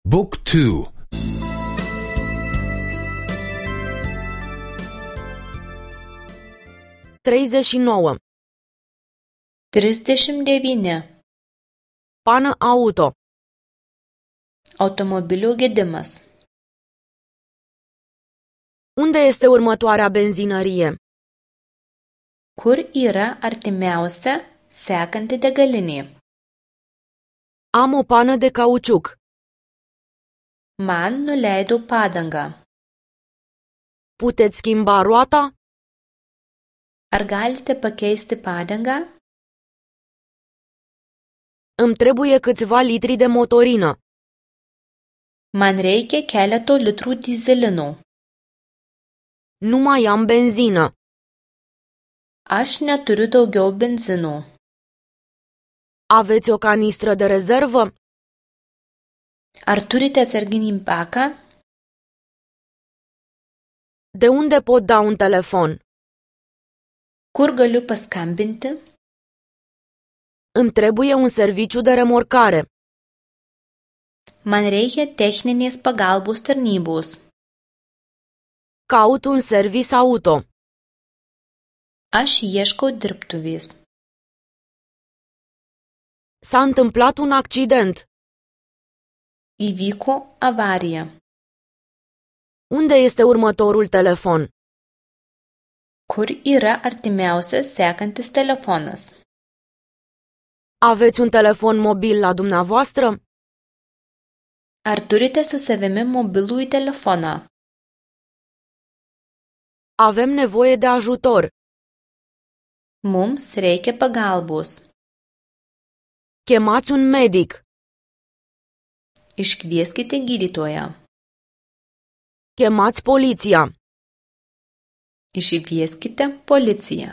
Book 2. 39. 39. Pană auto. Automobilio gedimas. Unde este următoarea benzinărie? Kur yra artimiausia sekanti degalinė? Am o pană de cauciuc. Man nuleido padangą. Puteți schimba roata? Ar galite pakeisti padangą? Îmi trebuie câțiva litri de motorină. Man reikia keleto litrų dyzelino. Nu mai am benzină. Aš neturiu daugiau benzino. Aveți o canistră de rezervă? Ar turite atsarginį baką? De unde pot da un telefon? Kur galiu paskambinti? Îmi trebuie un serviciu de remorcare. Man reikia techninės pagalbos tarnybos. Caut un servis auto. Aš ieškau dirbtuvės. S-a întâmplat un accident. Įvyko avarija. Unde este următorul telefon? Kur yra artimiausias sekantis telefonas? Aveți un telefon mobil la dumneavoastră? Ar turite su savimi mobilųjį telefoną? Avem nevoie de ajutor. Mums reikia pagalbos. Chemați un medic. Iškvieskite gydytoją. Chemați poliția. Iškvieskite policiją.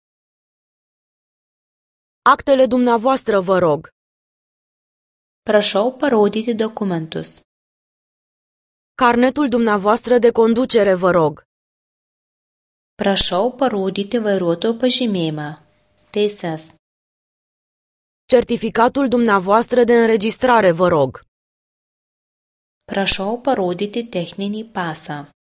Actele dumneavoastră, vă rog. Prašau parodyti dokumentus. Carnetul dumneavoastră de conducere, vă rog. Prašau parodyti vairuotojo pažymėjimą. Teises. Certificatul dumneavoastră de înregistrare, vă rog. Prašau parodyti techninį pasą.